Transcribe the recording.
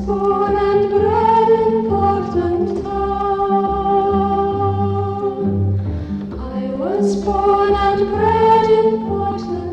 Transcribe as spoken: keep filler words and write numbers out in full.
born and bred in Portland town. I was born and bred in Portland